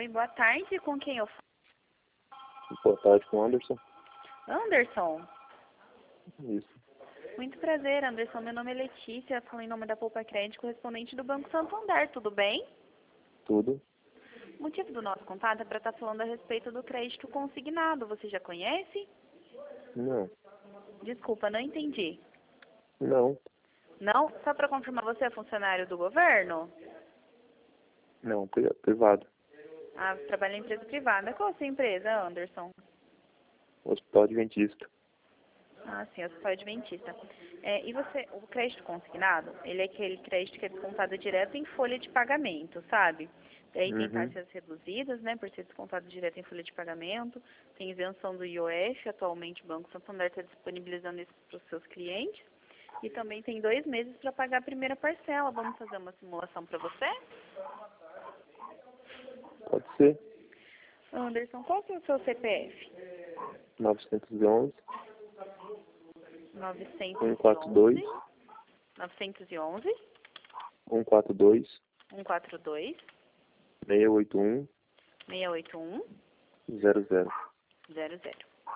Oi, boa tarde. Com quem eu falo? Boa tarde, com o Anderson. Anderson. Isso. Muito prazer, Anderson. Meu nome é Letícia, falo em nome da Poupa Crédito, correspondente do Banco Santander. Tudo bem? Tudo? O motivo do nosso contato é para estar falando a respeito do crédito consignado. Você já conhece? Não. Desculpa, não entendi. Não. Não? Só para confirmar, você é funcionário do governo? Não, privado. Ah, você trabalha em empresa privada. Qual a sua empresa, Anderson? Hospital Adventista. Ah, sim, Hospital Adventista. E você, o crédito consignado, ele é aquele crédito que é descontado direto em folha de pagamento, sabe? Daí tem Uhum. taxas reduzidas, né, por ser descontado direto em folha de pagamento. Tem isenção do IOF, atualmente o Banco Santander está disponibilizando isso para os seus clientes. E também tem 2 meses para pagar a primeira parcela. Vamos fazer uma simulação para você? Pode ser. Anderson, qual que é o seu CPF? 911 911 142 911 142 142 681 681 00. 00.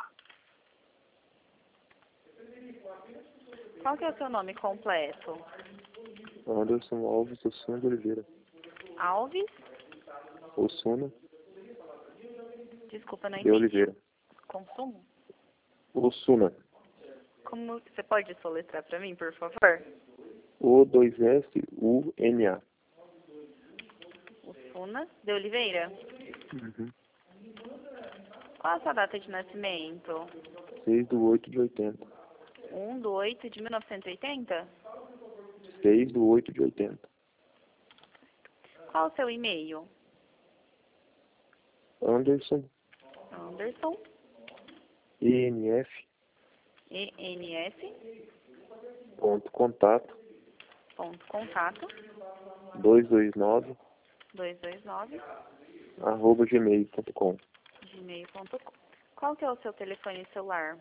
Qual que é o seu nome completo? Anderson Alves Ossuna de Oliveira. Alves? Ossuna Desculpa, não de entendi. Oliveira. Consumo? Ossuna. Como você pode soletrar para mim, por favor? O2SUNA. Suna de Oliveira? Uhum. Qual a sua data de nascimento? 6/8/80. 1/8/1980? 6/8/80. Qual o seu e-mail? Anderson Anderson ENF ENS contato 229 229 @gmail.com. gmail.com. Qual que é o seu telefone celular?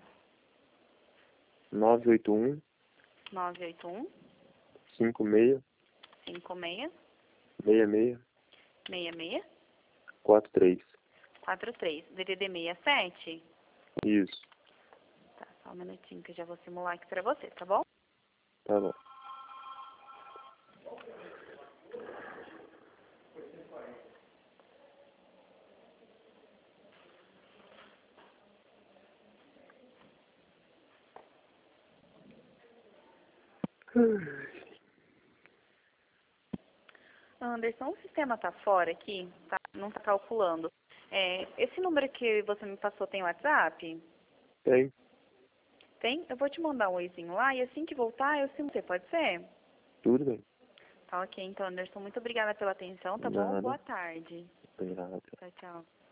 981 981 56 56 66 66 43. 43. DDD 67? Isso. Tá, só um minutinho que eu já vou simular aqui pra você, tá bom? Tá bom. Anderson, o sistema tá fora aqui, tá, não tá calculando. Esse número que você me passou tem WhatsApp? Tem. Tem? Eu vou te mandar um oizinho lá e assim que voltar eu simulo você, pode ser? Tudo bem. Tá ok, então, Anderson, muito obrigada pela atenção, tá bom? Nada. Boa tarde. Nada. Tchau, tchau.